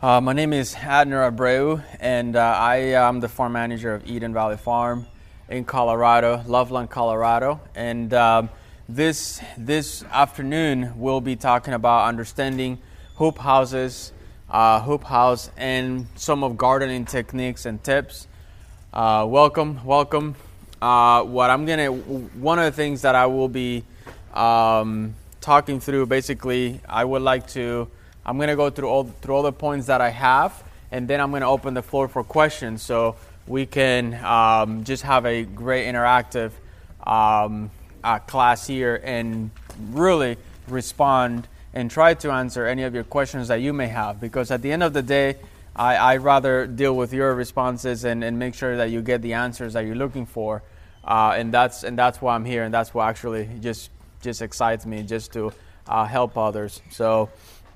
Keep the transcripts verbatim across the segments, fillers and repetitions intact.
Uh, my name is Adner Abreu, and uh, I am the farm manager of Eden Valley Farm in Colorado, Loveland, Colorado. And um, this this afternoon, we'll be talking about understanding hoop houses, uh, hoop house, and some of gardening techniques and tips. Uh, welcome, welcome. Uh, what I'm gonna, one of the things that I will be um, talking through, basically, I would like to. I'm going to go through all through all the points that I have, and then I'm going to open the floor for questions so we can um, just have a great interactive um, uh, class here and really respond and try to answer any of your questions that you may have. Because at the end of the day, I, I'd rather deal with your responses and, and make sure that you get the answers that you're looking for. Uh, and that's and that's why I'm here, and that's what actually just, just excites me, just to uh, help others. So.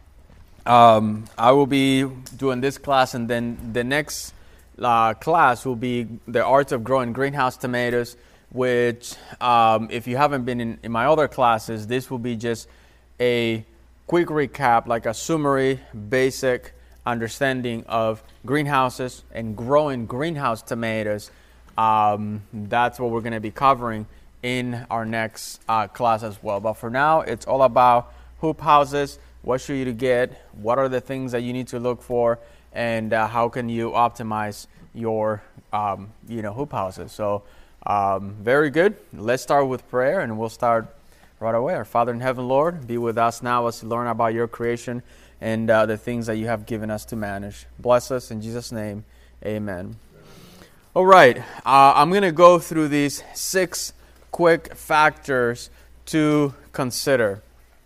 Um, I will be doing this class, and then the next uh, class will be the art of growing greenhouse tomatoes, which um, if you haven't been in, in my other classes, this will be just a quick recap, like a summary, basic understanding of greenhouses and growing greenhouse tomatoes. Um, that's what we're going to be covering in our next uh, class as well. But for now, it's all about hoop houses. What should you get? What are the things that you need to look for? And uh, how can you optimize your, um, you know, hoop houses? So, um, very good. Let's start with prayer, and we'll start right away. Our Father in heaven, Lord, be with us now as we learn about your creation and uh, the things that you have given us to manage. Bless us in Jesus' name. Amen. All right. Uh, I'm going to go through these six quick factors to consider.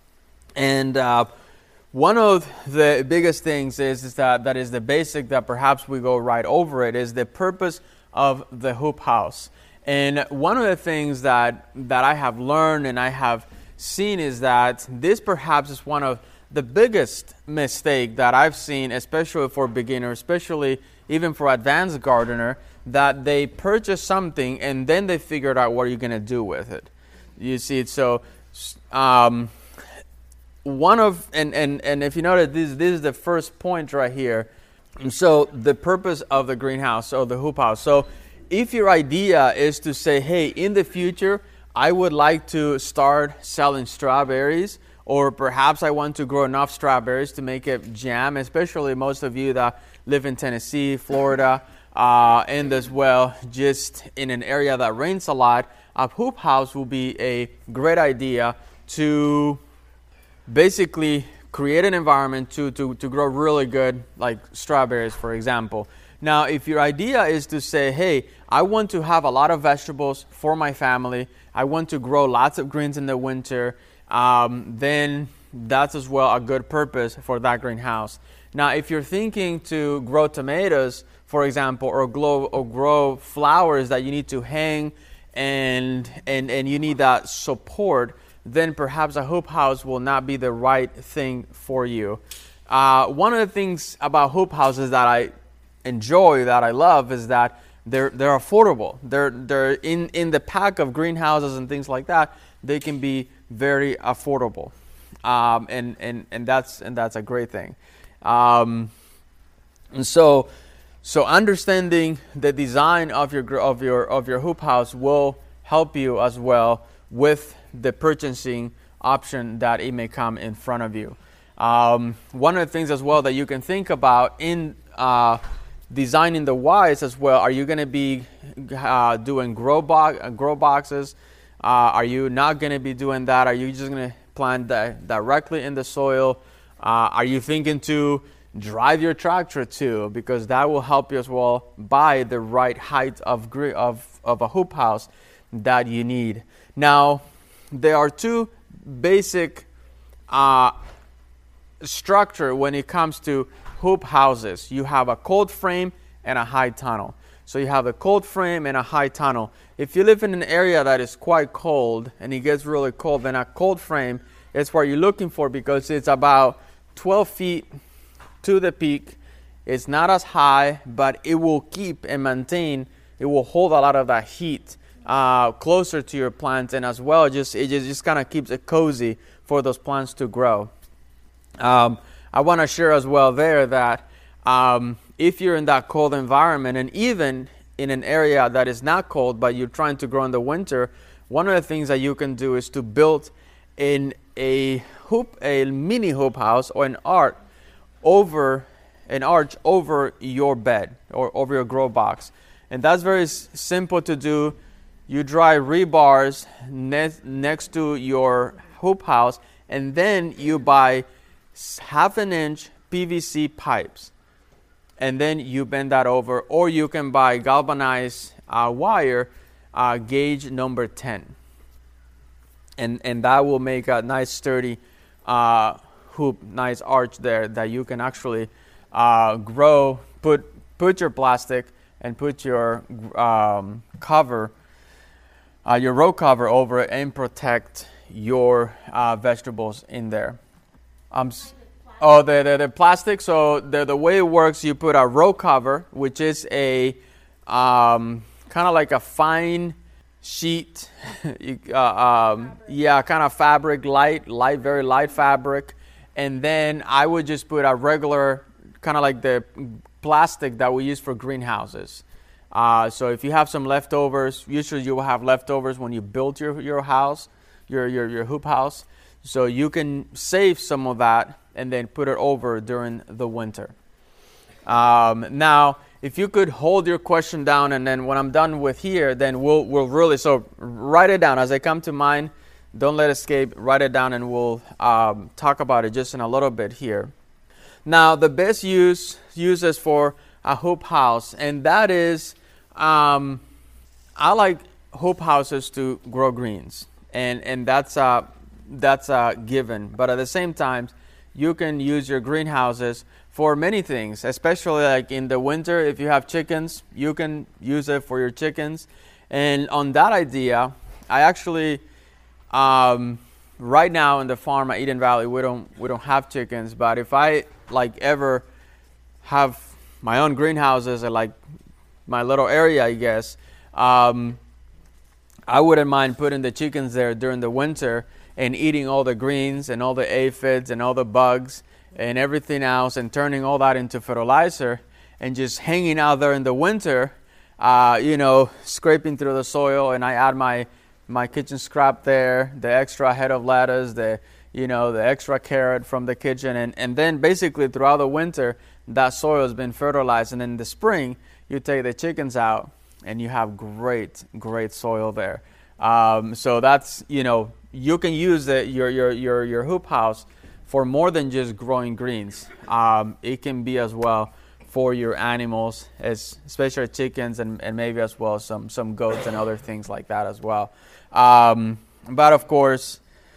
And uh, one of the biggest things is, is that that is the basic that perhaps we go right over it is the purpose of the hoop house. And one of the things that that I have learned and I have seen is that this perhaps is one of the biggest mistake that I've seen, especially for beginners, especially even for advanced gardener, that they purchase something and then they figured out what you're going to do with it. You see, so um, One of, and, and, and if you notice, this, this is the first point right here. So the purpose of the greenhouse or the hoop house. So if your idea is to say, hey, in the future, I would like to start selling strawberries, or perhaps I want to grow enough strawberries to make a jam, especially most of you that live in Tennessee, Florida, uh, and as well, just in an area that rains a lot, a hoop house will be a great idea to basically create an environment to, to, to grow really good, like strawberries, for example. Now, if your idea is to say, hey, I want to have a lot of vegetables for my family, I want to grow lots of greens in the winter, um, then that's as well a good purpose for that greenhouse. Now, if you're thinking to grow tomatoes, for example, or grow, or grow flowers that you need to hang and, and, and you need that support, then perhaps a hoop house will not be the right thing for you. Uh, one of the things about hoop houses that I enjoy, that I love, is that they're they're affordable. They're they're in, in the pack of greenhouses and things like that. They can be very affordable, um, and and and that's and that's a great thing. Um, and so so understanding the design of your of your of your hoop house will help you as well with the purchasing option that it may come in front of you. Um, one of the things as well that you can think about in uh, designing the whys as well, are you going to be uh, doing grow, bo- grow boxes? Uh, are you not going to be doing that? Are you just going to plant that directly in the soil? Uh, are you thinking to drive your tractor too? Because that will help you as well buy the right height of, gr- of, of a hoop house that you need. Now, there are two basic uh, structure when it comes to hoop houses. You have a cold frame and a high tunnel. So you have a cold frame and a high tunnel. If you live in an area that is quite cold and it gets really cold, then a cold frame is what you're looking for, because it's about twelve feet to the peak. It's not as high, but it will keep and maintain, it will hold a lot of that heat Uh, closer to your plants, and as well, just it just, just kind of keeps it cozy for those plants to grow. Um, I want to share as well there that um, if you're in that cold environment, and even in an area that is not cold, but you're trying to grow in the winter, one of the things that you can do is to build in a hoop, a mini hoop house or an arch over an arch over your bed or over your grow box. And that's very s- simple to do. You dry rebars ne- next to your hoop house, and then you buy half an inch P V C pipes, and then you bend that over, or you can buy galvanized uh, wire, uh, gauge number ten, and and that will make a nice sturdy uh, hoop, nice arch there that you can actually uh, grow. Put put your plastic and put your um, cover, uh, your row cover over it, and protect your uh, vegetables in there. Um, oh, the, the the plastic. So the the way it works, you put a row cover, which is a um, kind of like a fine sheet, uh, um, yeah, kind of fabric, light, light, very light fabric, and then I would just put a regular kind of like the plastic that we use for greenhouses. Uh, so if you have some leftovers, usually you will have leftovers when you build your your house, your your your hoop house. So you can save some of that and then put it over during the winter. Um, now, if you could hold your question down, and then when I'm done with here, then we'll we'll really, so write it down as they come to mind. Don't let it escape. Write it down, and we'll um, talk about it just in a little bit here. Now, the best use uses for a hoop house, and that is, um, I like hoop houses to grow greens, and and that's a that's a given. But at the same time, you can use your greenhouses for many things, especially like in the winter. If you have chickens, you can use it for your chickens. And on that idea, I actually, um, right now in the farm at Eden Valley, we don't we don't have chickens. But if I like ever have my own greenhouses or like my little area, I guess, um, I wouldn't mind putting the chickens there during the winter and eating all the greens and all the aphids and all the bugs and everything else, and turning all that into fertilizer, and just hanging out there in the winter, uh, you know, scraping through the soil. And I add my my kitchen scrap there, the extra head of lettuce, the you know the extra carrot from the kitchen, and and then basically throughout the winter that soil has been fertilized, and in the spring you take the chickens out and you have great great soil there. Um, so that's you know you can use the, your your your your hoop house for more than just growing greens. Um, it can be as well for your animals, as especially chickens, and, and maybe as well some some goats and other things like that as well. Um, but of course,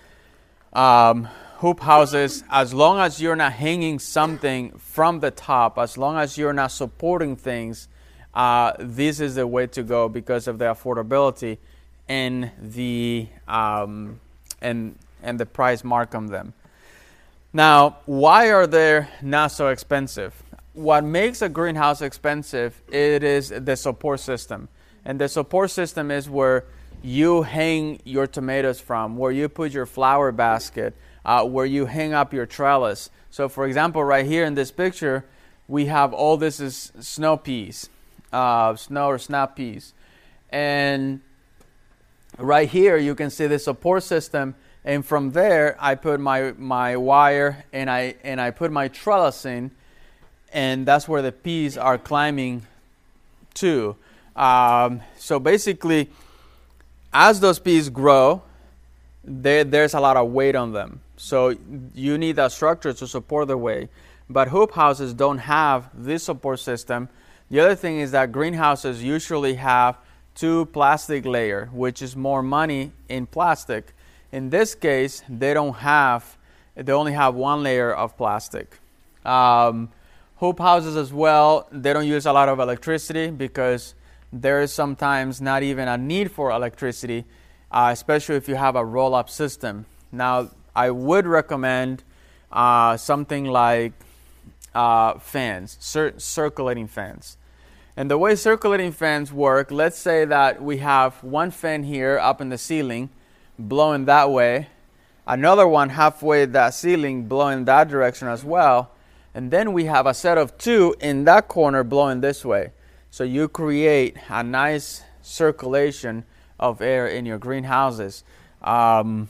um, hoop houses, as long as you're not hanging something from the top, as long as you're not supporting things, uh, this is the way to go because of the affordability and the um, and and the price mark on them. Now, why are they not so expensive? What makes a greenhouse expensive, it is the support system. And the support system is where you hang your tomatoes from, where you put your flower basket, uh, where you hang up your trellis. So, for example, right here in this picture, we have all this is snow peas, uh, snow or snap peas. And right here, you can see the support system. And from there, I put my, my wire and I and I put my trellis in, and that's where the peas are climbing to. Um, so basically, as those peas grow, there there's a lot of weight on them. So you need a structure to support the weight. But hoop houses don't have this support system. The other thing is that greenhouses usually have two plastic layers, which is more money in plastic. In this case, they don't have, they only have one layer of plastic. Um, hoop houses as well, they don't use a lot of electricity because there is sometimes not even a need for electricity, uh, especially if you have a roll-up system. Now, I would recommend uh, something like uh, fans, cir- circulating fans. And the way circulating fans work, let's say that we have one fan here up in the ceiling, blowing that way, another one halfway that ceiling blowing that direction as well, And then we have a set of two in that corner blowing this way. So you create a nice circulation of air in your greenhouses. Um,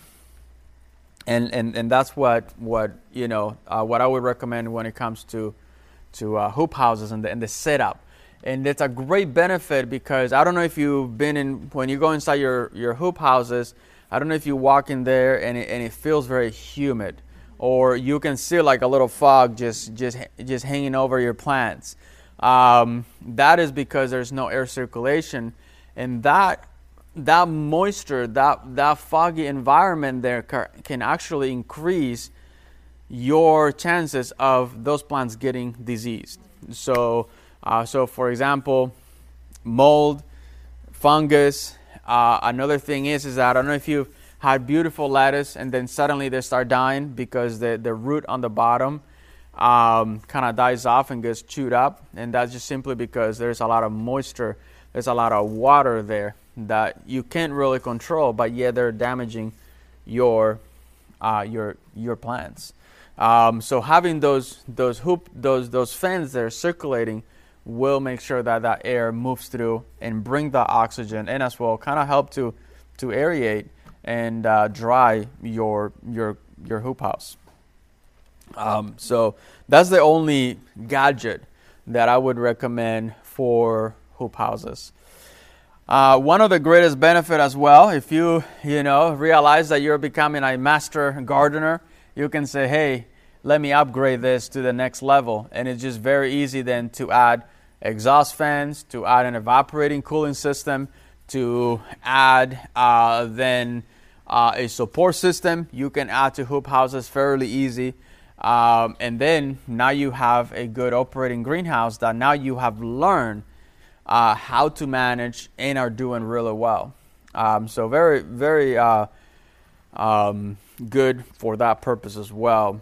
and, and, and that's what, what you know, uh, what I would recommend when it comes to, to uh, hoop houses and the, and the setup. And it's a great benefit because I don't know if you've been in, when you go inside your, your hoop houses, I don't know if you walk in there and it, and it feels very humid, or you can see like a little fog just just just hanging over your plants. Um, that is because there's no air circulation, and that that moisture, that that foggy environment there can actually increase your chances of those plants getting diseased. So, uh, so for example, mold, fungus. Uh, another thing is, is that I don't know if you've had beautiful lettuce and then suddenly they start dying because the, the root on the bottom um, kind of dies off and gets chewed up. And that's just simply because there's a lot of moisture, there's a lot of water there that you can't really control, but yet they're damaging your uh, your your plants. Um, so having those those hoop those those fans there circulating will make sure that that air moves through and bring the oxygen in as well, kind of help to to aerate and uh, dry your your your hoop house. Um, so that's the only gadget that I would recommend for hoop houses. Uh, one of the greatest benefit as well, if you you know realize that you're becoming a master gardener, you can say, hey, let me upgrade this to the next level, and it's just very easy then to add exhaust fans, to add an evaporating cooling system, to add uh, then uh, a support system. You can add to hoop houses fairly easy. Um, and then now you have a good operating greenhouse that now you have learned uh, how to manage and are doing really well. Um, so very, very uh, um, good for that purpose as well.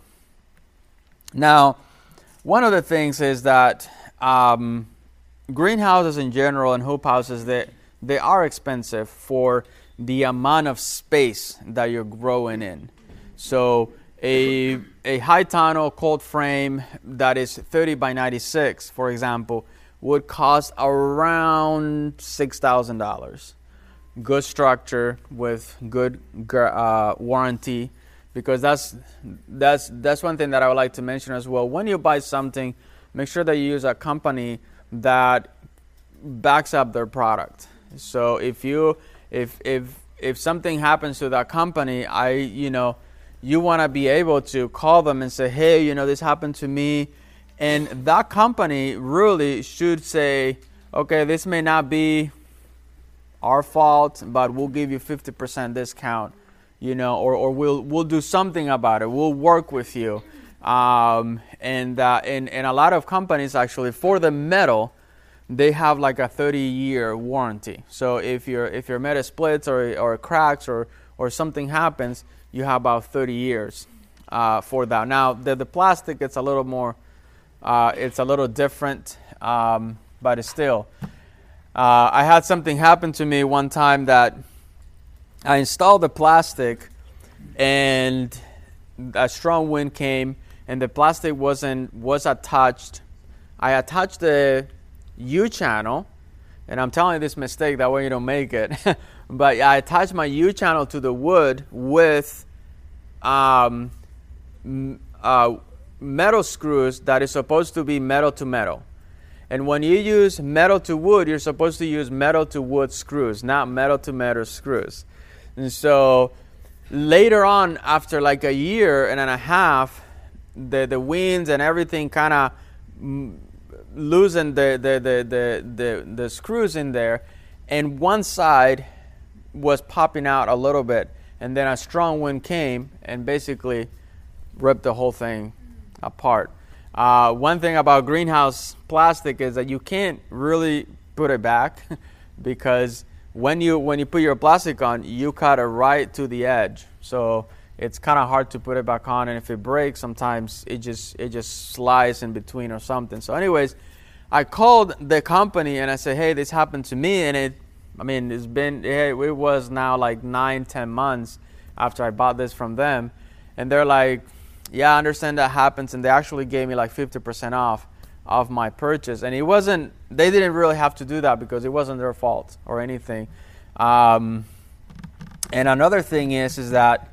Now, one of the things is that Um, greenhouses in general and hoop houses, they, they are expensive for the amount of space that you're growing in. So a, a high tunnel cold frame that is thirty by ninety-six, for example, would cost around six thousand dollars. Good structure with good uh, warranty, because that's, that's, that's one thing that I would like to mention as well. When you buy something, make sure that you use a company that backs up their product. So if you if if if something happens to that company, I you know you want to be able to call them and say, hey, you know this happened to me, and that company really should say, okay, this may not be our fault, but we'll give you fifty percent discount, you know, or or we'll we'll do something about it. We'll work with you. Um, and, uh, and and a lot of companies actually for the metal, they have like a thirty year warranty. So if your if your metal splits or or cracks or or something happens, you have about thirty years uh, for that. Now the the plastic, it's a little more, uh, it's a little different, um, but it's still. Uh, I had something happen to me one time that I installed the plastic, and a strong wind came. And the plastic wasn't was attached. I attached the U channel, and I'm telling you this mistake that way you don't make it. But I attached my U channel to the wood with um, uh, metal screws that is supposed to be metal to metal. And when you use metal to wood, you're supposed to use metal to wood screws, not metal to metal screws. And so later on, after like a year and a half, the the winds and everything kind of loosened the the, the the the the screws in there, and one side was popping out a little bit, and then a strong wind came and basically ripped the whole thing apart. Uh, one thing about greenhouse plastic is that you can't really put it back because when you when you put your plastic on, you cut it right to the edge. So it's kind of hard to put it back on, and if it breaks, sometimes it just it just slides in between or something. So anyways, I called the company and I said, hey, this happened to me, and it, I mean, it's been, it, it was now like nine, ten months after I bought this from them, and they're like, yeah, I understand that happens, and they actually gave me like fifty percent off of my purchase. And it wasn't, they didn't really have to do that because it wasn't their fault or anything. Um, and another thing is, is that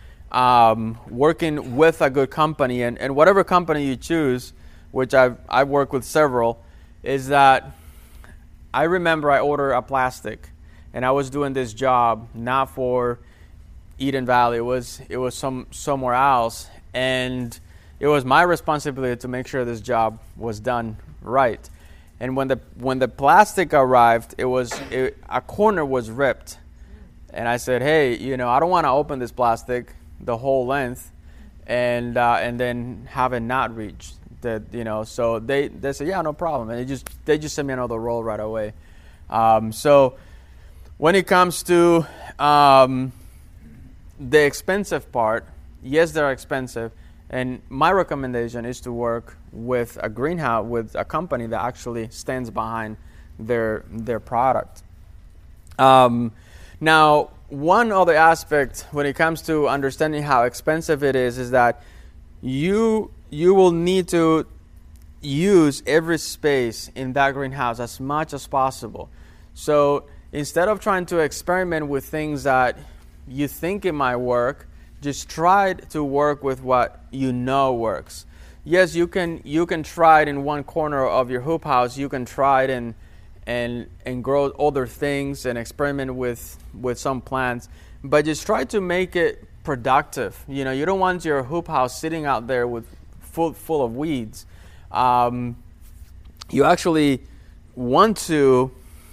um, working with a good company, and, and whatever company you choose, which I've, I've worked with several, is that I remember I ordered a plastic, and I was doing this job not for Eden Valley. It was it was some somewhere else, and it was my responsibility to make sure this job was done right. And when the when the plastic arrived, it was it, a corner was ripped, and I said, "Hey, you know, I don't want to open this plastic the whole length, and uh, and then have it not reach the you know." So they they said, "Yeah, no problem," and they just they just sent me another roll right away. Um, so when it comes to um, the expensive part, yes, they're expensive. And my recommendation is to work with a greenhouse, with a company that actually stands behind their their product. Um, now, one other aspect when it comes to understanding how expensive it is is that you you will need to use every space in that greenhouse as much as possible. So instead of trying to experiment with things that you think it might work, just try to work with what you know works. Yes, you can you can try it in one corner of your hoop house. You can try it and and and grow other things and experiment with with some plants, but just try to make it productive. You know, you don't want your hoop house sitting out there with full full of weeds. Um, you actually want to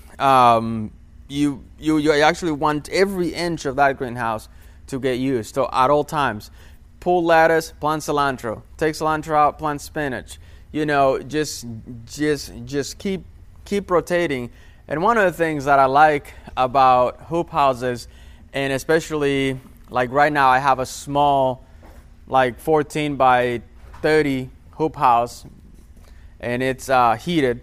um, you you you actually want every inch of that greenhouse to get used. So at all times, pull lettuce, plant cilantro. Take cilantro out, plant spinach. You know, just just just keep keep rotating. And one of the things that I like about hoop houses, and especially like right now, I have a small, like fourteen by thirty hoop house, and it's uh, heated.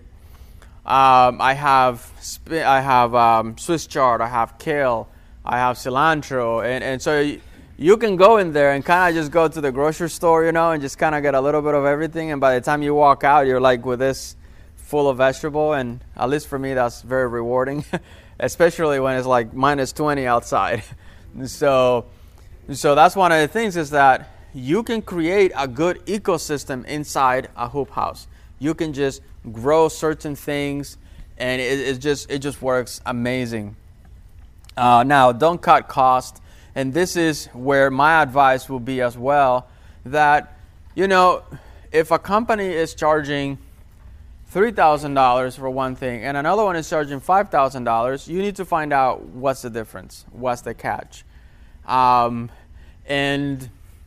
Um, I have sp- I have um, Swiss chard. I have kale. I have cilantro, and, and so you, you can go in there and kind of just go to the grocery store, you know, and just kind of get a little bit of everything. And by the time you walk out, you're like with this full of vegetable. And at least for me, that's very rewarding, especially when it's like minus twenty outside. so, so that's one of the things is that you can create a good ecosystem inside a hoop house. You can just grow certain things, and it, it just it just works amazing. Uh, now, don't cut cost, and this is where my advice will be as well, that, you know, if a company is charging three thousand dollars for one thing and another one is charging five thousand dollars, you need to find out what's the difference, what's the catch. Um, and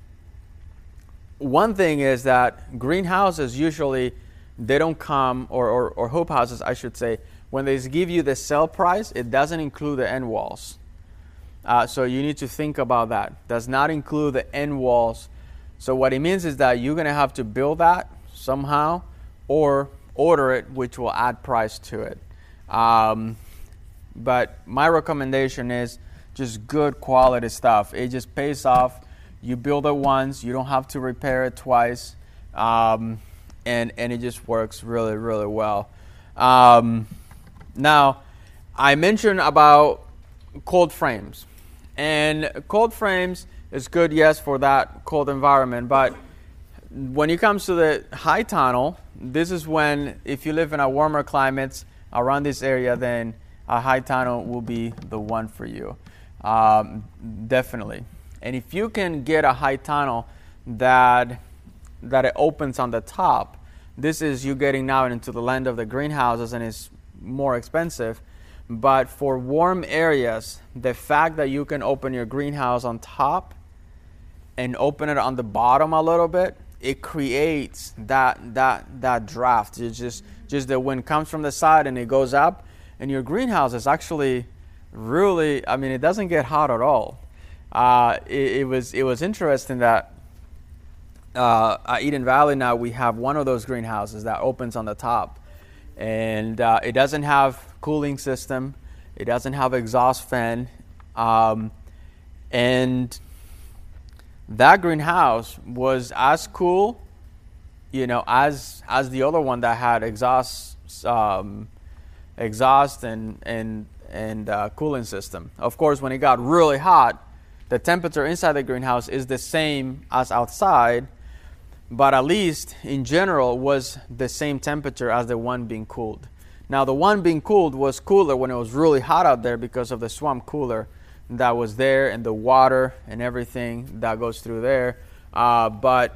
one thing is that greenhouses usually, they don't come, or, or, or hoop houses, I should say, when they give you the sale price, it doesn't include the end walls. Uh, so you need to think about that. Does not include the end walls. So what it means is that you're going to have to build that somehow or order it, which will add price to it. Um, but my recommendation is just good quality stuff. It just pays off. You build it once. You don't have to repair it twice. Um, and, and it just works really, really well. Um, Now, I mentioned about cold frames. And cold frames is good, yes, for that cold environment. But when it comes to the high tunnel, this is when, if you live in a warmer climate around this area, then a high tunnel will be the one for you. Um, definitely. And if you can get a high tunnel that that it opens on the top, this is you getting now into the land of the greenhouses, and it's more expensive. But for warm areas, the fact that you can open your greenhouse on top and open it on the bottom a little bit, it creates that that that draft. It's just just the wind comes from the side and it goes up, and your greenhouse is actually really, I mean, it doesn't get hot at all. Uh, it, it was it was interesting that uh, at Eden Valley now we have one of those greenhouses that opens on the top. And uh, it doesn't have cooling system. It doesn't have exhaust fan. Um, and that greenhouse was as cool, you know, as as the other one that had exhaust, um, exhaust and and and uh, cooling system. Of course, when it got really hot, the temperature inside the greenhouse is the same as outside, but at least in general was the same temperature as the one being cooled. Now, the one being cooled was cooler when it was really hot out there because of the swamp cooler that was there and the water and everything that goes through there. Uh, but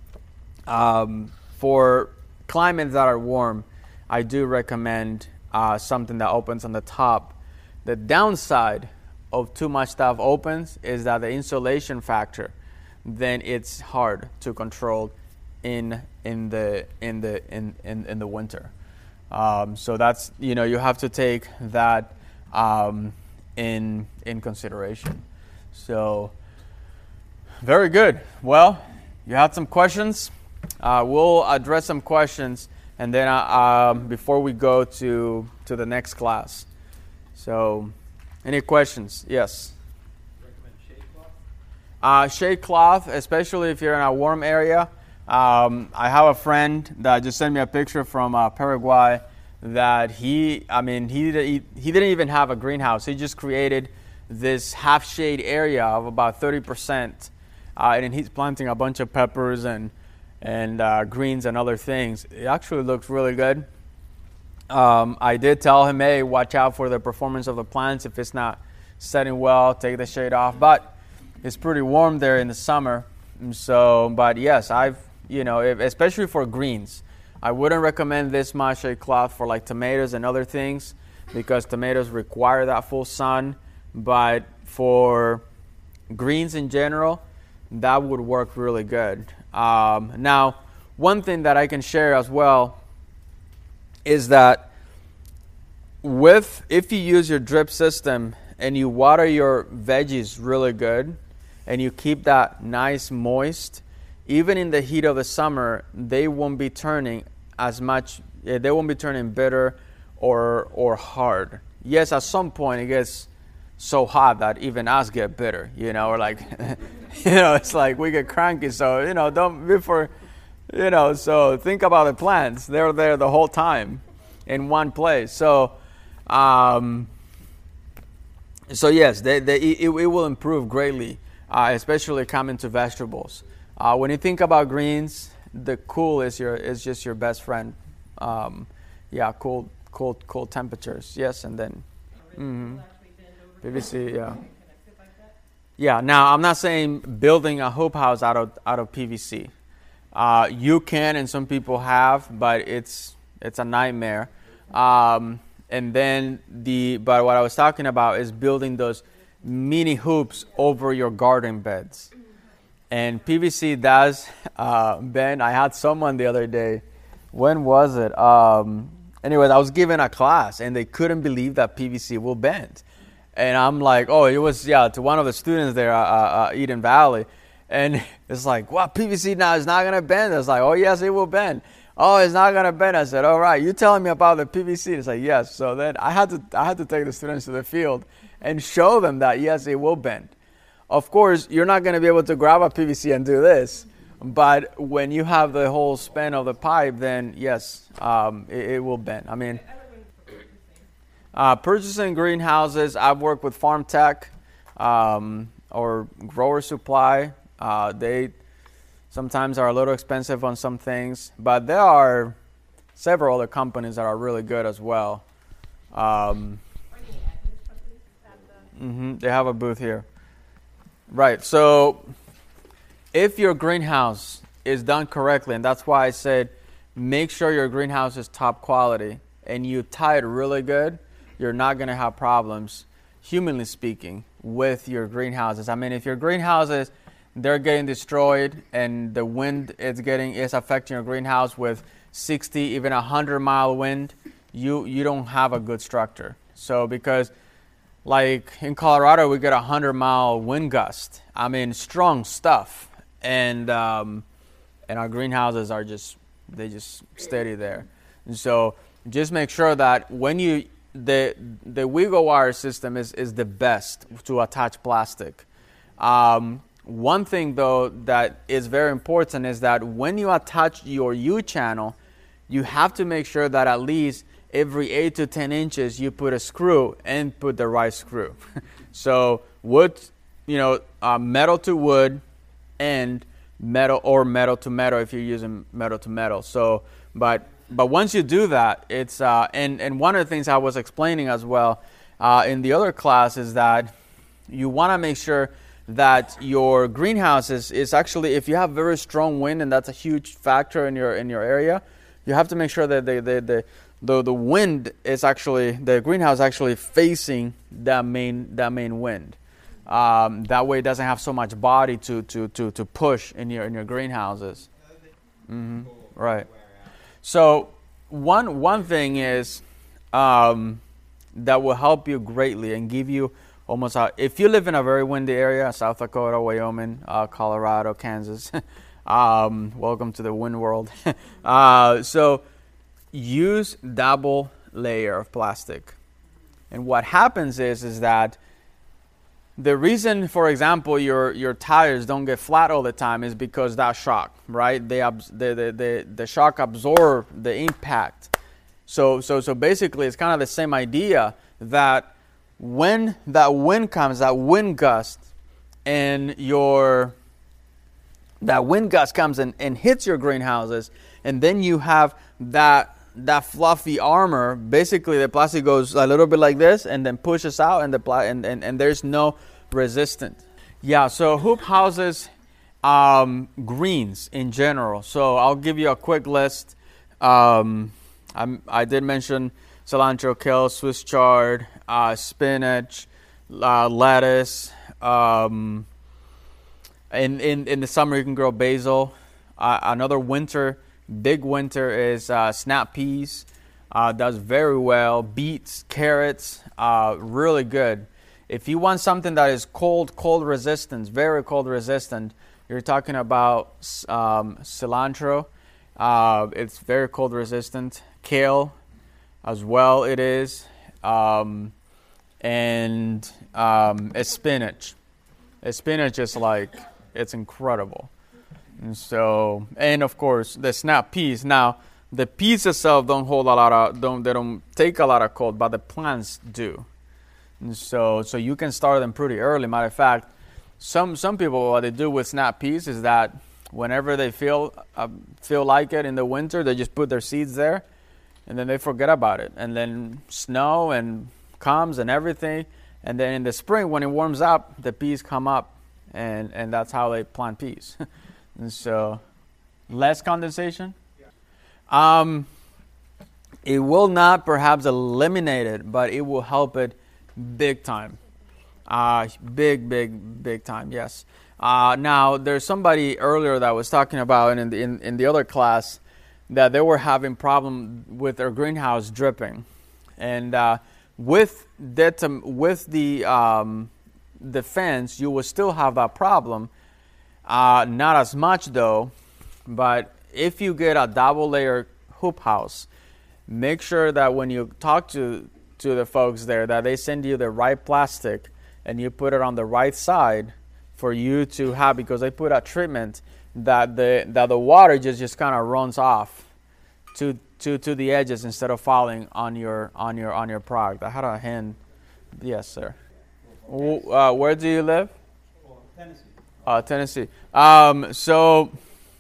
um, for climates that are warm, I do recommend uh, something that opens on the top. The downside of too much stuff opens is that the insulation factor, then it's hard to control in in the in the in in, in the winter. Um, so that's, you know, you have to take that um, in in consideration. So very good. Well, you had some questions. Uh, we'll address some questions, and then uh, um, before we go to to the next class. So, any questions? Yes. Recommend shade cloth? Uh, shade cloth, especially if you're in a warm area. Um, I have a friend that just sent me a picture from uh, Paraguay that he, I mean, he, he he didn't even have a greenhouse. He just created this half shade area of about thirty percent, uh, and he's planting a bunch of peppers and and uh, greens and other things. It actually looks really good. Um, I did tell him, hey, watch out for the performance of the plants. If it's not setting well, take the shade off. But it's pretty warm there in the summer. So, but yes, I've, you know, if, especially for greens, I wouldn't recommend this much shade cloth for like tomatoes and other things because tomatoes require that full sun. But for greens in general, that would work really good. Um, now, one thing that I can share as well is that with if you use your drip system and you water your veggies really good and you keep that nice moist, even in the heat of the summer, they won't be turning as much, they won't be turning bitter or or hard. Yes, at some point it gets so hot that even us get bitter, you know, or like, you know, it's like we get cranky. So, you know, don't, before, you know, so think about the plants. They're there the whole time in one place. So, um, so yes, they, they, it, it will improve greatly, uh, especially coming to vegetables. Uh, when you think about greens, the cool is your is just your best friend. Um, yeah, cool, cool, cool temperatures. Yes, and then mm-hmm. P V C. Yeah. Yeah. Now, I'm not saying building a hoop house out of out of P V C. Uh, you can, and some people have, but it's it's a nightmare. Um, and then the but what I was talking about is building those mini hoops over your garden beds. And P V C does uh, bend. I had someone the other day. When was it? Um, anyways, I was giving a class, and they couldn't believe that P V C will bend. And I'm like, oh, it was, yeah, to one of the students there at uh, uh, Eden Valley. And it's like, what, P V C now is not going to bend? I was like, oh, yes, it will bend. Oh, it's not going to bend. I said, all right, you telling me about the P V C? It's like, yes. So then I had to I had to take the students to the field and show them that, yes, it will bend. Of course, you're not going to be able to grab a P V C and do this. But when you have the whole span of the pipe, then, yes, um, it, it will bend. I mean, uh, purchasing greenhouses, I've worked with Farm Tech um, or Grower Supply. Uh, they sometimes are a little expensive on some things, but there are several other companies that are really good as well. Um, mm-hmm, they have a booth here. Right, so if your greenhouse is done correctly, and that's why I said make sure your greenhouse is top quality and you tie it really good, you're not going to have problems, humanly speaking, with your greenhouses. I mean, if your greenhouses, they're getting destroyed and the wind is getting is affecting your greenhouse with sixty, even a hundred mile wind, you you don't have a good structure. So because like in Colorado, we get a hundred mile wind gust. I mean, strong stuff, and um, and our greenhouses are just they just steady there. And so just make sure that when you the the Wiggle wire system is is the best to attach plastic. Um, one thing though that is very important is that when you attach your U channel, you have to make sure that at least every eight to ten inches you put a screw and put the right screw. So wood, you know, uh, metal to wood and metal or metal to metal if you're using metal to metal. So, but but once you do that, it's uh, and and one of the things I was explaining as well uh, in the other class is that you want to make sure that your greenhouse is, is actually, if you have very strong wind, and that's a huge factor in your in your area, you have to make sure that the the the the, the wind is actually, the greenhouse actually facing that main that main wind. Um, that way it doesn't have so much body to, to, to, to push in your in your greenhouses. Mm-hmm. Right. So one one thing is um, that will help you greatly and give you almost a, if you live in a very windy area, South Dakota, Wyoming, uh, Colorado, Kansas, um, welcome to the wind world. uh, so use double layer of plastic. And what happens is is that the reason, for example, your your tires don't get flat all the time is because that shock, right? They abs- the, the the the shock absorb the impact. So so so basically, it's kind of the same idea that when that wind comes, that wind gust, and your that wind gust comes and, and hits your greenhouses, and then you have that that fluffy armor. Basically, the plastic goes a little bit like this and then pushes out, and the pla- and, and, and there's no resistance. Yeah, so hoop houses, um, greens in general. So I'll give you a quick list. Um, I'm, I did mention cilantro, kale, Swiss chard, uh, spinach, uh, lettuce. Um, in, in, in the summer, you can grow basil. Uh, another winter Big winter is uh, snap peas. Uh, does very well. Beets, carrots, uh, really good. If you want something that is cold, cold resistant, very cold resistant, you're talking about um, cilantro. Uh, it's very cold resistant. Kale, as well, it is. Um, and um, it's spinach. It's spinach is like, it's incredible. And so, and of course, the snap peas. Now, the peas itself don't hold a lot of, don't they don't take a lot of cold, but the plants do. And so, so you can start them pretty early. Matter of fact, some some people, what they do with snap peas is that whenever they feel uh, feel like it in the winter, they just put their seeds there, and then they forget about it. And then snow and comes and everything, and then in the spring when it warms up, the peas come up, and and that's how they plant peas. And so, less condensation. Um, it will not perhaps eliminate it, but it will help it big time. Uh, big, big, big time, yes. Uh, now, there's somebody earlier that was talking about in the, in, in the other class that they were having problem with their greenhouse dripping. And uh, with, that, um, with the, um, the fence, you will still have that problem. Uh, not as much though, but if you get a double layer hoop house, make sure that when you talk to, to the folks there that they send you the right plastic and you put it on the right side for you to have, because they put a treatment that the that the water just, just kind of runs off to, to to the edges instead of falling on your on your on your product. I had a hand. Yes, sir. Uh, where do you live? Tennessee. Uh, Tennessee. Um, so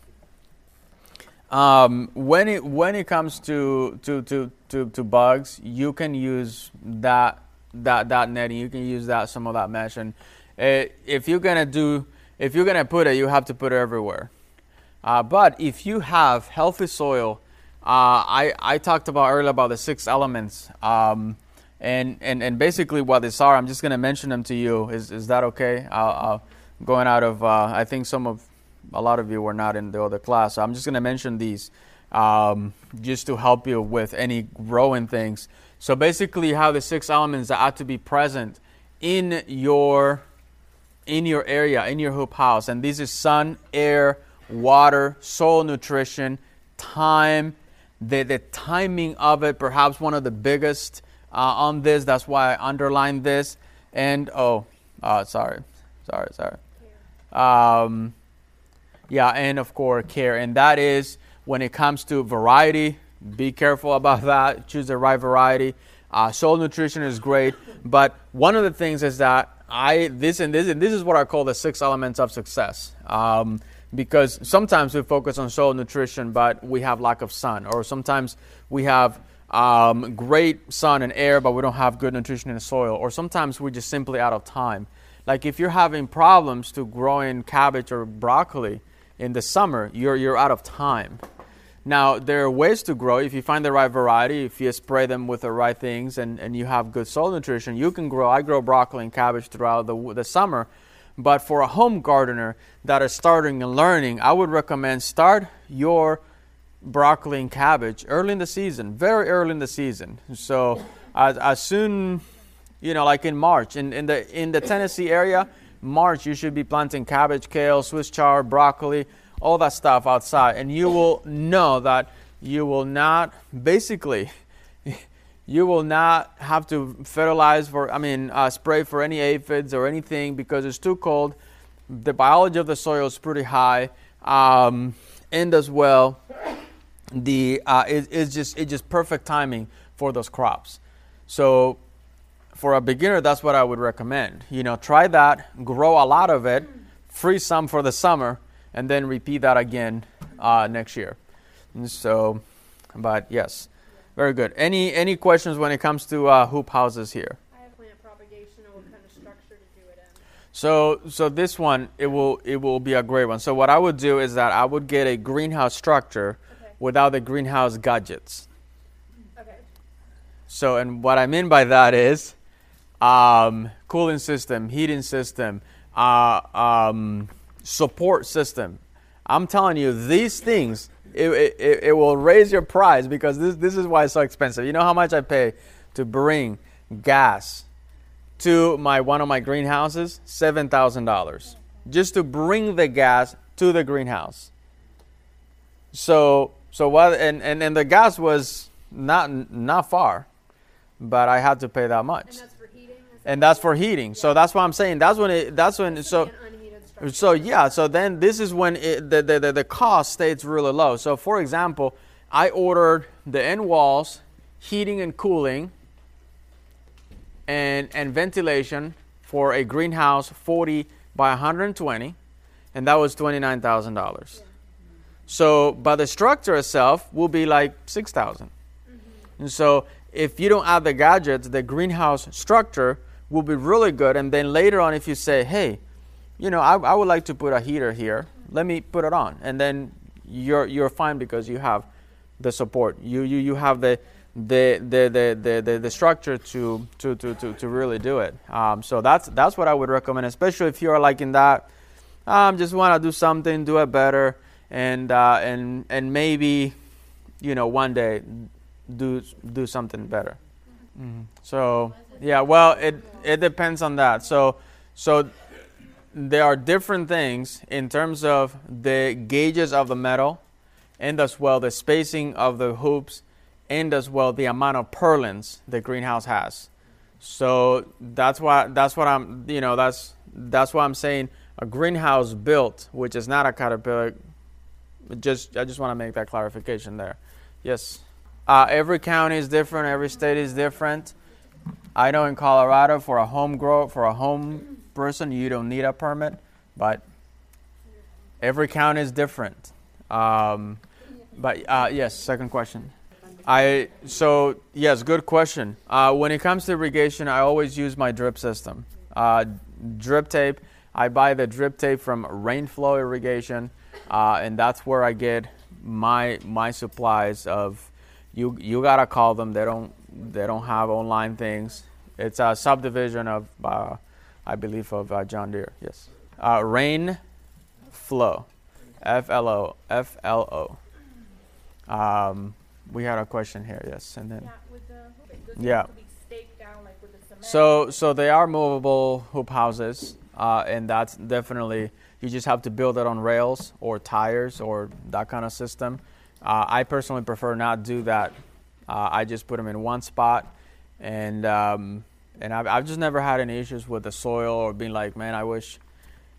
um, when it when it comes to to, to, to to bugs, you can use that that that netting. You can use that some of that mesh. And uh, if you're gonna do if you're gonna put it, you have to put it everywhere. Uh, but if you have healthy soil, uh, I I talked about earlier about the six elements. Um, and, and and basically what these are, I'm just gonna mention them to you. Is is that okay? I'll, I'll Going out of, uh, I think some of, a lot of you were not in the other class. So I'm just going to mention these um, just to help you with any growing things. So basically, you have the six elements that ought to be present in your in your area, in your hoop house, and this is sun, air, water, soil nutrition, time, the the timing of it. Perhaps one of the biggest uh, on this. That's why I underlined this. And oh, uh, sorry, sorry, sorry. Um, yeah, and of course care, and that is when it comes to variety. Be careful about that. Choose the right variety. Uh, soil nutrition is great, but one of the things is that I this and this and this is what I call the six elements of success. Um, because sometimes we focus on soil nutrition, but we have lack of sun, or sometimes we have um, great sun and air, but we don't have good nutrition in the soil, or sometimes we're just simply out of time. Like if you're having problems to growing cabbage or broccoli in the summer, you're you're out of time. Now, there are ways to grow. If you find the right variety, if you spray them with the right things and, and you have good soil nutrition, you can grow. I grow broccoli and cabbage throughout the, the summer. But for a home gardener that is starting and learning, I would recommend start your broccoli and cabbage early in the season, very early in the season. So as, as soon, you know, like in March, in, in the in the Tennessee area, March, you should be planting cabbage, kale, Swiss chard, broccoli, all that stuff outside, and you will know that you will not, basically, you will not have to fertilize for, I mean, uh, spray for any aphids or anything because it's too cold. The biology of the soil is pretty high, um, and as well, the uh, it, it's just it's just perfect timing for those crops. So, for a beginner, that's what I would recommend. You know, try that, grow a lot of it, freeze some for the summer, and then repeat that again uh, next year. And so, but yes, very good. Any any questions when it comes to uh, hoop houses here? I have plant propagation and what kind of structure to do it in. So so this one, it will it will be a great one. So what I would do is that I would get a greenhouse structure Okay. without the greenhouse gadgets. Okay. So, and what I mean by that is um, cooling system, heating system, uh, um, support system. I'm telling you, these things, it, it, it will raise your price because this, this is why it's so expensive. You know how much I pay to bring gas to my one of my greenhouses? seven thousand dollars. Just to bring the gas to the greenhouse. So, so what, and, and, and the gas was not not far, but I had to pay that much. And that's for heating? Is And that that's for heating. So that's what I'm saying. That's when it, that's when, so, an unheated structure? so yeah, so then this is when it, the, the, the, the cost stays really low. So for example, I ordered the end walls, heating and cooling, and, and ventilation for a greenhouse forty by one hundred twenty, and that was twenty-nine thousand dollars. So, but the structure itself will be like six thousand dollars. Mm-hmm. And so if you don't add the gadgets, the greenhouse structure will be really good. And then later on, if you say, hey, you know, I, I would like to put a heater here, let me put it on. And then you're you're fine because you have the support. You you, you have the the the, the, the, the the structure to to, to, to to really do it. Um, so that's that's what I would recommend, especially if you're like in that, um, just want to do something, do it better, and uh, and and maybe, you know, one day do do something better. Mm-hmm. So yeah, well, it it depends on that. So so there are different things in terms of the gauges of the metal, and as well the spacing of the hoops, and as well the amount of purlins the greenhouse has. So that's why that's what I'm you know that's that's why I'm saying a greenhouse built, which is not a Caterpillar. Just I just want to make that clarification there. Yes. Uh, every county is different. Every state is different. I know in Colorado, for a home grow, for a home person, you don't need a permit, but every county is different. Um, but uh, yes, second question. I so yes, good question. Uh, when it comes to irrigation, I always use my drip system. Uh, drip tape. I buy the drip tape from Rainflow Irrigation, uh, and that's where I get my my supplies of. You you gotta call them. They don't they don't have online things. It's a subdivision of uh, I believe of uh, John Deere. Yes, uh, Rain Flow, F L O F L O. Um, we had a question here. Yes, and then Yeah, with the hoop, yeah. to be staked down like with the cement. So so they are movable hoop houses, uh, and that's definitely you just have to build it on rails or tires or that kind of system. Uh, I personally prefer not do that. Uh, I just put them in one spot, and um, and I've, I've just never had any issues with the soil or being like, man, I wish,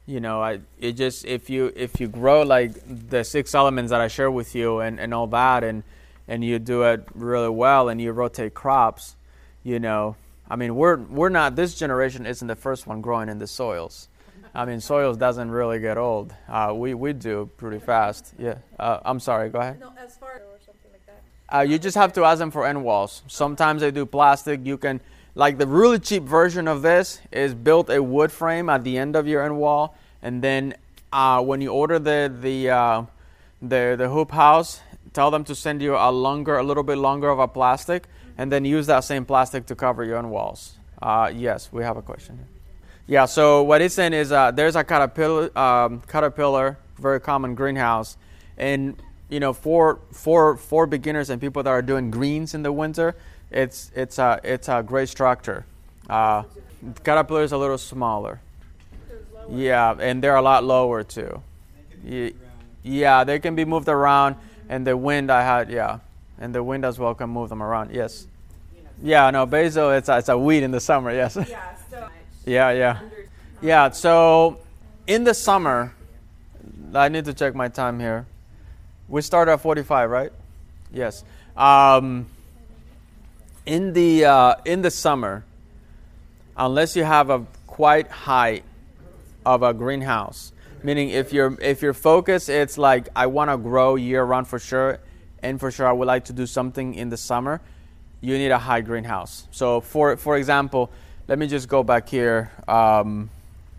you know, I it just if you if you grow like the six elements that I share with you and, and all that, and and you do it really well, and you rotate crops, you know, I mean, we're we're not this generation isn't the first one growing in the soils. I mean, soils doesn't really get old. Uh, we we do pretty fast. Yeah. Uh, I'm sorry. Go ahead. No, as far or something like that. Uh, you just have to ask them for end walls. Sometimes they do plastic. You can, like the really cheap version of this is build a wood frame at the end of your end wall, and then uh, when you order the the uh, the the hoop house, tell them to send you a longer, a little bit longer of a plastic, and then use that same plastic to cover your end walls. Uh, yes, we have a question. Yeah. So what it's saying is uh, there's a caterpillar, um, caterpillar, very common greenhouse, and you know, for for for beginners and people that are doing greens in the winter, it's it's a it's a great structure. Uh, caterpillar is a little smaller. Yeah, and they're a lot lower too. Yeah, yeah, they can be moved around, and the wind I had, yeah, and the wind as well can move them around. Yes. Yeah, no, basil it's a, it's a weed in the summer. Yes. Yeah. So. Yeah, yeah, yeah. So in the summer, I need to check my time here. We start at forty-five, right? Yes. Um, in the uh, in the summer, unless you have a quite height of a greenhouse, meaning if your if your focus it's like I want to grow year round for sure, and for sure I would like to do something in the summer, you need a high greenhouse. So for for example, let me just go back here um,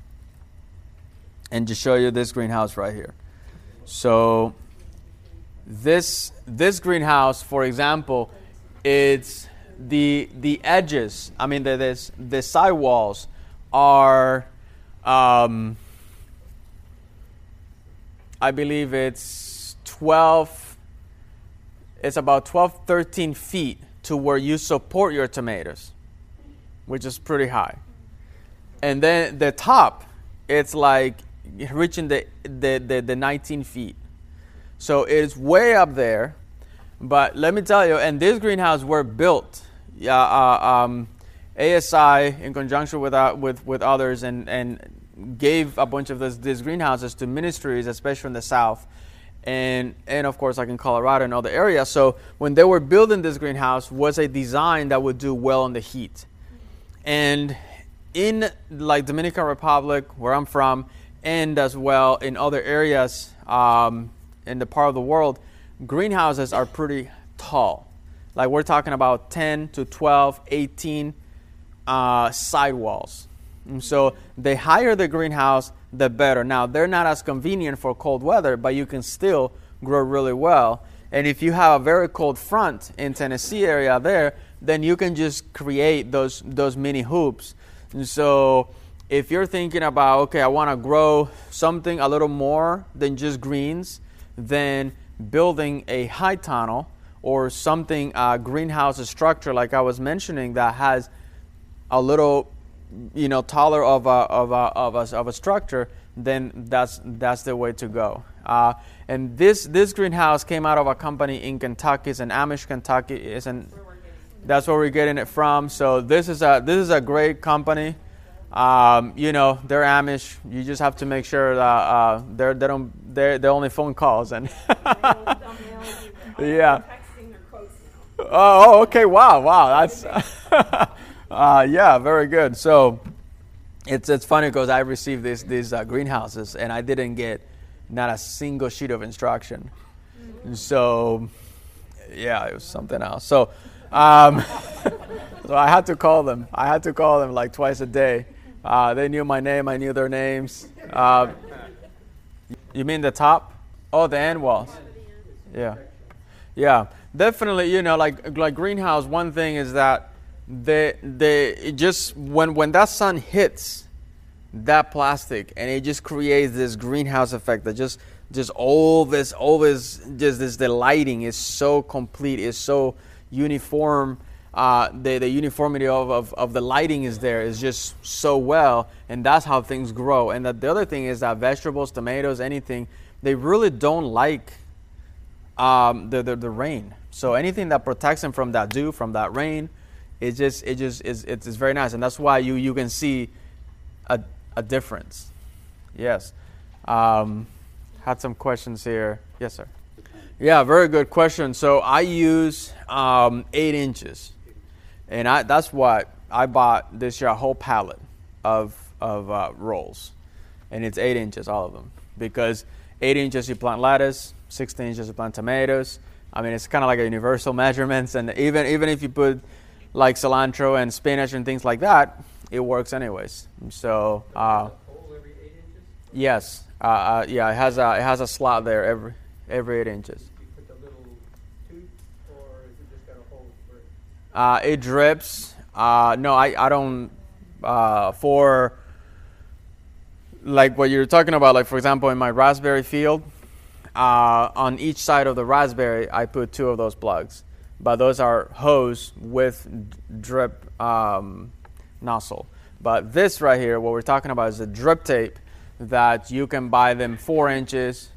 and just show you this greenhouse right here. So this this greenhouse, for example, it's the the edges. I mean, the this, the side walls are, um, I believe it's twelve. It's about twelve, thirteen feet to where you support your tomatoes, which is pretty high. And then the top, it's like reaching the, the, the, the nineteen feet. So it's way up there. But let me tell you, and this greenhouse were built, uh, um, A S I in conjunction with uh, with, with others, and, and gave a bunch of this, these greenhouses to ministries, especially in the South. And, and of course, like in Colorado and other areas. So when they were building this greenhouse, was a design that would do well in the heat. And in like Dominican Republic, where I'm from, and as well in other areas um, in the part of the world, greenhouses are pretty tall. Like we're talking about ten to twelve, eighteen uh, sidewalls. And so the higher the greenhouse, the better. Now, they're not as convenient for cold weather, but you can still grow really well. And if you have a very cold front in Tennessee area there, then you can just create those those mini hoops. And so if you're thinking about, okay, I want to grow something a little more than just greens, then building a high tunnel or something, uh, greenhouse structure like I was mentioning that has a little, you know, taller of a of a of a, of a structure, then that's that's the way to go. Uh, and this this greenhouse came out of a company in Kentucky. It's in Amish, Kentucky. It's in, that's where we're getting it from. So this is a this is a great company. Um, you know, they're Amish. You just have to make sure that uh, they're they don't they're they're only phone calls and yeah. Oh, okay. Wow, wow. That's uh, yeah, very good. So it's it's funny because I received these these uh, greenhouses and I didn't get not a single sheet of instruction. So yeah, it was something else. So um, so I had to call them. I had to call them like twice a day. Uh, they knew my name. I knew their names. Uh, you mean the top? Oh, the end walls. Yeah, yeah, definitely. You know, like like greenhouse. One thing is that they they it just when when that sun hits that plastic and it just creates this greenhouse effect that just just all this all this just this the lighting is so complete, is so uniform. Uh, the, the uniformity of, of, of the lighting is there is just so well, and that's how things grow. And that the other thing is that vegetables, tomatoes, anything, they really don't like um, the, the the rain. So anything that protects them from that dew, from that rain, it just it just is it's, it's very nice, and that's why you you can see a a difference. Yes. Um, had some questions here. Yes, sir. Yeah, very good question. So I use um, eight inches, and I that's what I bought this year, a whole pallet of of uh, rolls, and it's eight inches, all of them, because eight inches you plant lettuce, sixteen inches you plant tomatoes. I mean, it's kind of like a universal measurements, and even even if you put like cilantro and spinach and things like that, it works anyways. So uh, every eight inches? yes, uh, uh, yeah, it has a it has a slot there every every eight inches. You put the little tube, or is it just got a hole for it? Uh, it drips. Uh, no, I I don't uh, for like what you're talking about. Like for example, in my raspberry field, uh, on each side of the raspberry, I put two of those plugs. But those are hose with drip um, nozzle. But this right here, what we're talking about is a drip tape that you can buy them four inches,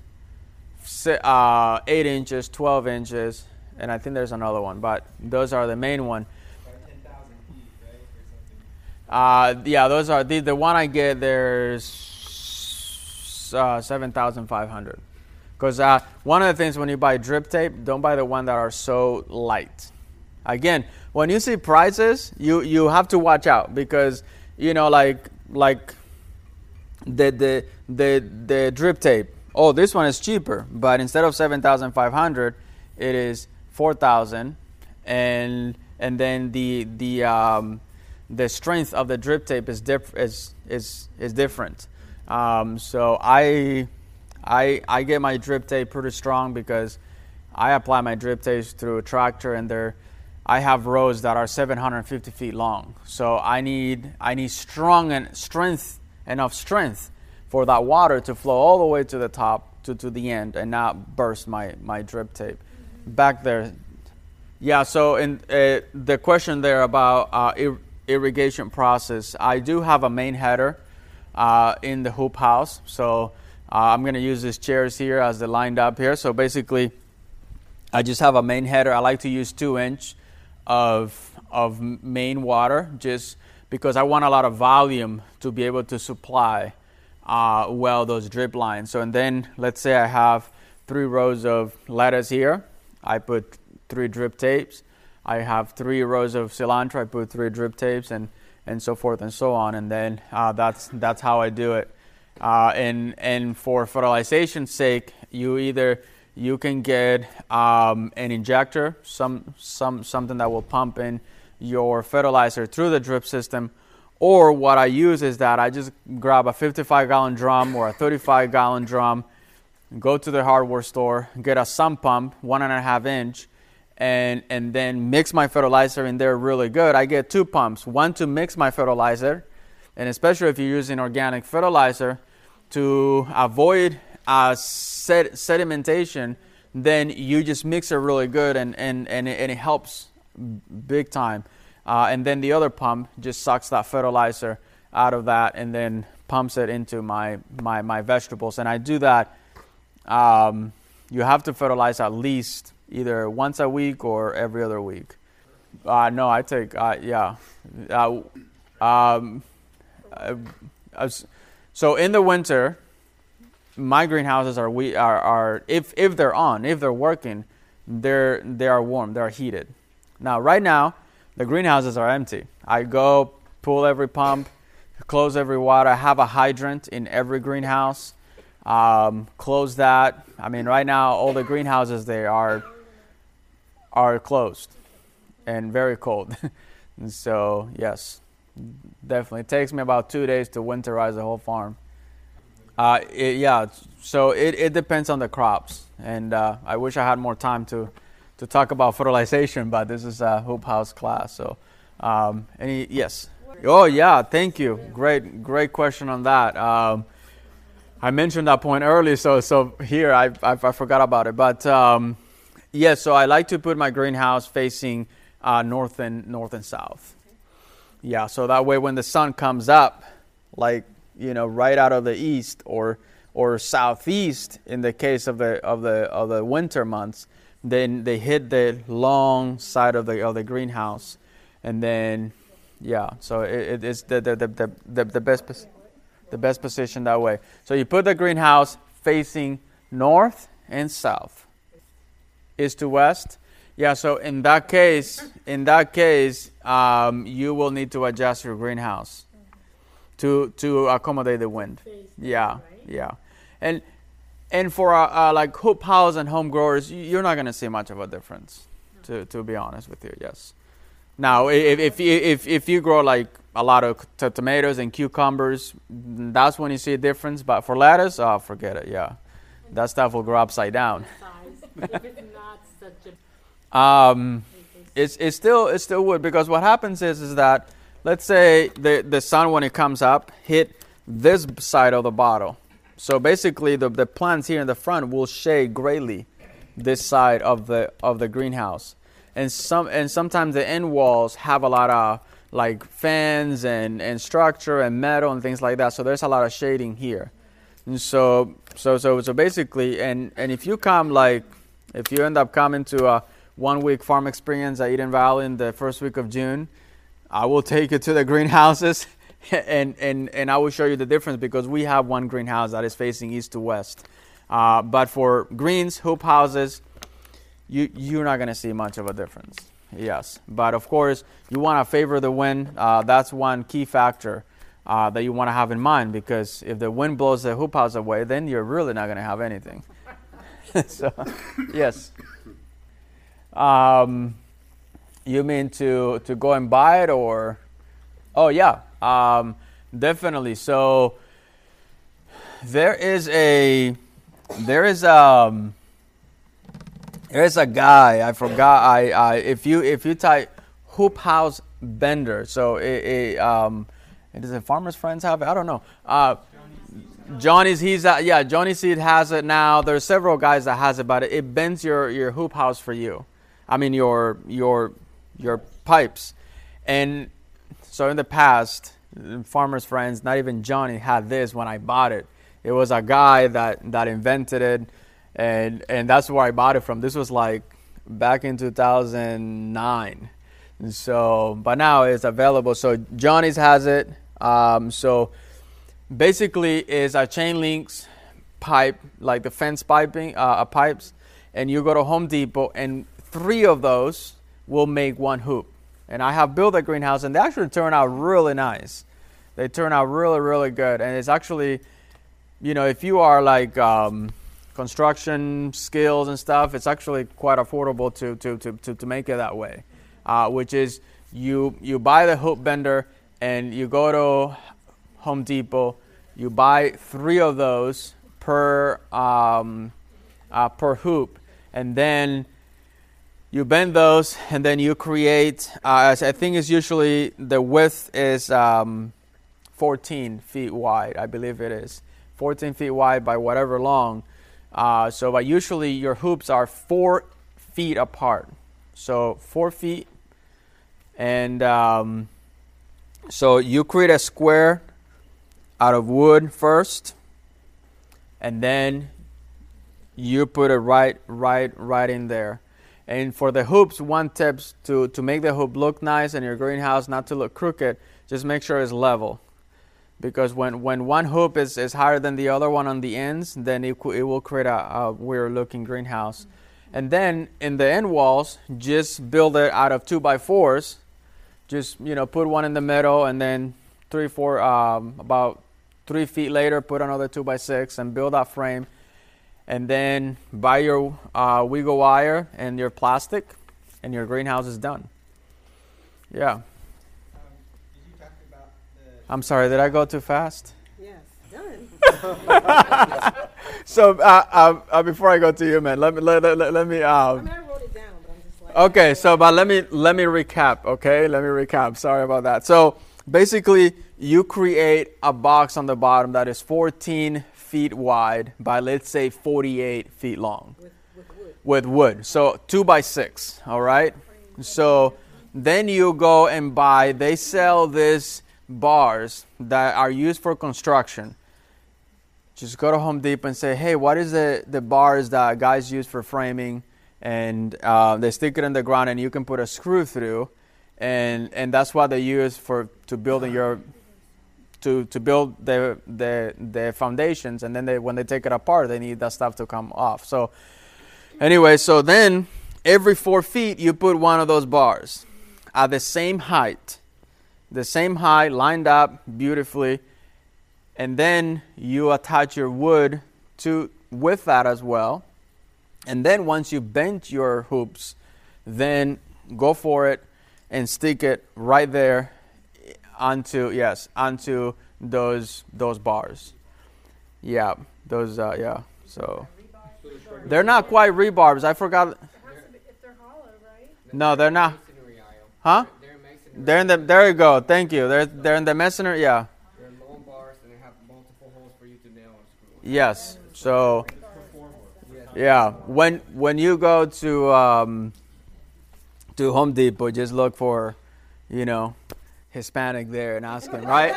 uh, eight inches, twelve inches, and I think there's another one. But those are the main one. About ten thousand feet, right, or something? Uh, yeah, those are the the one I get. There's uh, seven thousand five hundred. Because uh, one of the things when you buy drip tape, don't buy the one that are so light. Again, when you see prices, you, you have to watch out because you know like like the the the the drip tape. Oh, this one is cheaper, but instead of seven thousand five hundred, it is four thousand, and and then the the um, the strength of the drip tape is diff- is is is different. Um, so I. I, I get my drip tape pretty strong because I apply my drip tapes through a tractor, and they're I have rows that are seven hundred fifty feet long. So I need I need strong and strength enough strength for that water to flow all the way to the top to, to the end and not burst my, my drip tape. Back there, yeah. So in uh, the question there about uh, ir- irrigation process, I do have a main header uh, in the hoop house. So Uh, I'm going to use these chairs here as they're lined up here. So basically, I just have a main header. I like to use two inch of of main water just because I want a lot of volume to be able to supply uh, well those drip lines. So and then let's say I have three rows of lettuce here. I put three drip tapes. I have three rows of cilantro. I put three drip tapes and, and so forth and so on. And then uh, that's that's how I do it. Uh, and and for fertilization's sake, you either you can get um, an injector, some some something that will pump in your fertilizer through the drip system, or what I use is that I just grab a fifty-five gallon drum or a thirty-five gallon drum, go to the hardware store, get a sump pump, one and a half inch, and and then mix my fertilizer in there really good. I get two pumps, one to mix my fertilizer. And especially if you're using organic fertilizer, to avoid uh, sed- sedimentation, then you just mix it really good, and, and, and, it, and it helps big time. Uh, and then the other pump just sucks that fertilizer out of that and then pumps it into my, my, my vegetables. And I do that. Um, you have to fertilize at least either once a week or every other week. Uh, no, I take, uh, yeah. Uh, um, Uh, so in the winter, my greenhouses are we are, are if if they're on, if they're working, they're they are warm, they're heated. Now right now, the greenhouses are empty. I go pull every pump, close every water. I have a hydrant in every greenhouse. Um, close that. I mean, right now all the greenhouses they are are closed and very cold. And so yes. Definitely. It takes me about two days to winterize the whole farm. Uh, it, yeah, so it, it depends on the crops. And uh, I wish I had more time to, to talk about fertilization, but this is a hoop house class. So, um, any yes. Oh, yeah, thank you. Great, great question on that. Um, I mentioned that point earlier, so so here I, I, I forgot about it. But, um, yeah, so I like to put my greenhouse facing uh, north and north and south. Yeah, so that way when the sun comes up, like, you know, right out of the east or or southeast in the case of the of the of the winter months, then they hit the long side of the of the greenhouse, and then yeah, so it, it is the the the the, the best. the best position that way. So you put the greenhouse facing north and south, east to west. Yeah, so in that case, in that case, um, you will need to adjust your greenhouse to to accommodate the wind. Yeah, yeah, and and for uh, uh, like hoop house and home growers, you're not going to see much of a difference. To to be honest with you, yes. Now, if if if if you grow like a lot of t- tomatoes and cucumbers, that's when you see a difference. But for lettuce, oh, forget it. Yeah, that stuff will grow upside down. If it's not such a Um, it's it's still it still would, because what happens is is that, let's say the the sun, when it comes up, hit this side of the bottle. So basically the the plants here in the front will shade greatly this side of the of the greenhouse. And some and sometimes the end walls have a lot of like fans and, and structure and metal and things like that. So there's a lot of shading here. And so so so so basically, and, and if you come like if you end up coming to a one week farm experience at Eden Valley in the first week of June, I will take you to the greenhouses and, and, and I will show you the difference, because we have one greenhouse that is facing east to west. Uh, but for greens, hoop houses, you, you're not going to see much of a difference. Yes. But of course, you want to favor the wind. Uh, that's one key factor uh, that you want to have in mind, because if the wind blows the hoop house away, then you're really not going to have anything. So, yes. Um, you mean to, to go and buy it, or? Oh yeah, um, definitely. So there is a there is um there is a guy, I forgot. I, I if you if you type hoop house bender, so a, a um, does the Farmers Friends have it? I don't know. Uh, Johnny's he's uh, yeah Johnny Seed has it now. There's several guys that has it, but it, it bends your your hoop house for you. I mean your your your pipes. And so in the past, Farmers Friends, not even Johnny had this when I bought it. It was a guy that, that invented it, and and that's where I bought it from. This was like back in two thousand nine. And so, but now it's available. So Johnny's has it. Um, so basically is a chain links pipe, like the fence piping, uh, pipes, and you go to Home Depot, and three of those will make one hoop. And I have built a greenhouse, and they actually turn out really nice. They turn out really, really good. And it's actually, you know, if you are like um, construction skills and stuff, it's actually quite affordable to to to to, to make it that way. Uh, which is you you buy the hoop bender, and you go to Home Depot, you buy three of those per um, uh, per hoop, and then you bend those, and then you create, uh, I think it's usually, the width is um, fourteen feet wide, I believe it is. fourteen feet wide by whatever long. Uh, so but usually your hoops are four feet apart. So four feet. And um, so you create a square out of wood first. And then you put it right, right, right in there. And for the hoops, one tip to, to make the hoop look nice and your greenhouse not to look crooked, just make sure it's level. Because when, when one hoop is, is higher than the other one on the ends, then it, it will create a, a weird looking greenhouse. And then in the end walls, just build it out of two by fours. Just, you know, put one in the middle, and then three, four, um, about three feet later, put another two by six and build that frame. And then buy your uh, wiggle wire and your plastic, and your greenhouse is done. Yeah. Um, did you talk about the... I'm sorry, did I go too fast? yes, done. So uh, uh, uh, before I go to you, man, let me let, let, let me. I Um, mean, I wrote it down, but I'm just like. okay, so but let me let me recap. Okay, let me recap. Sorry about that. So basically, you create a box on the bottom that is fourteen feet wide by, let's say, forty-eight feet long. With, with wood. With wood. So two by six. All right. So then you go and buy. They sell these bars that are used for construction. Just go to Home Depot and say, hey, what is the, the bars that guys use for framing? And uh, they stick it in the ground, and you can put a screw through, and and that's what they use for to building your to, to build the, the the foundations, and then they when they take it apart, they need that stuff to come off. So anyway, so then every four feet you put one of those bars at the same height, the same height, lined up beautifully, and then you attach your wood to with that as well. And then once you bent your hoops, then go for it and stick it right there onto yes onto those those bars. Yeah, those uh, yeah. So they're not quite rebarbs. I forgot. It has to be, if they're hollow, right? No, they're not. Masonry aisle. Huh? They're masonry. They're in the. There you go. Thank you. They're they're in the masonry. Yeah. They're long bars and they have multiple holes for you to nail and screw. Yes. So. Yeah. When when you go to um, to Home Depot, just look for, you know, Hispanic there and ask him, right?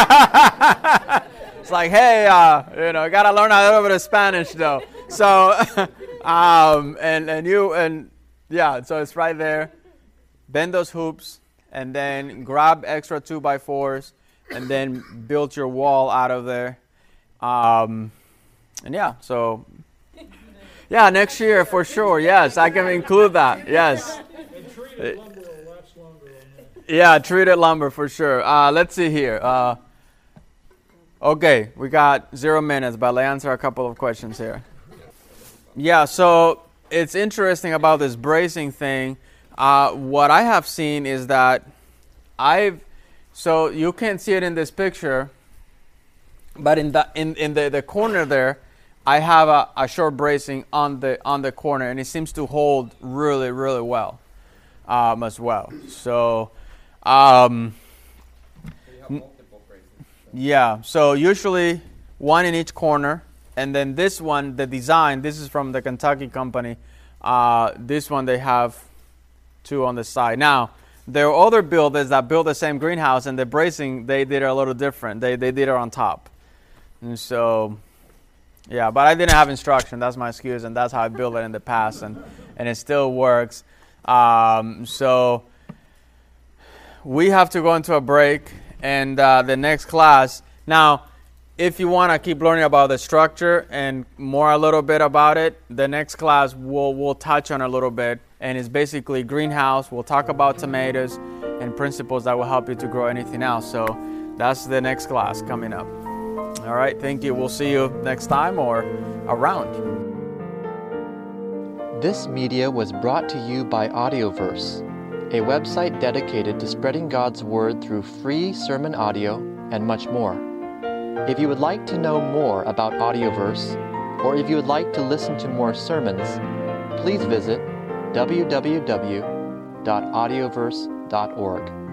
It's like, hey, uh, you know, gotta learn a little bit of Spanish though. So, um, and and you and yeah, so it's right there. Bend those hoops and then grab extra two by fours and then build your wall out of there. Um, and yeah, so yeah, next year for sure. Yes, I can include that. Yes. And treated lumber will last longer on that. Yeah, treated lumber for sure. Uh, let's see here. Uh, okay, we got zero minutes, but let's answer a couple of questions here. Yeah, so it's interesting about this bracing thing. Uh, what I have seen is that I've, so you can't see it in this picture, but in the in, in the, the corner there, I have a, a short bracing on the on the corner, and it seems to hold really, really well um, as well. So, um, So you have multiple braces. yeah. So usually one in each corner, and then this one, the design. This is from the Kentucky company. Uh, this one they have two on the side. Now there are other builders that build the same greenhouse, and the bracing they did it a little different. They they did it on top, and so. Yeah, but I didn't have instruction. That's my excuse, and that's how I built it in the past, and, and it still works. Um, so we have to go into a break, and uh, the next class. Now, if you want to keep learning about the structure and more a little bit about it, the next class we'll we'll touch on a little bit, and it's basically greenhouse. We'll talk about tomatoes and principles that will help you to grow anything else. So that's the next class coming up. All right, thank you. We'll see you next time or around. This media was brought to you by Audioverse, a website dedicated to spreading God's Word through free sermon audio and much more. If you would like to know more about Audioverse, or if you would like to listen to more sermons, please visit w w w dot audioverse dot org.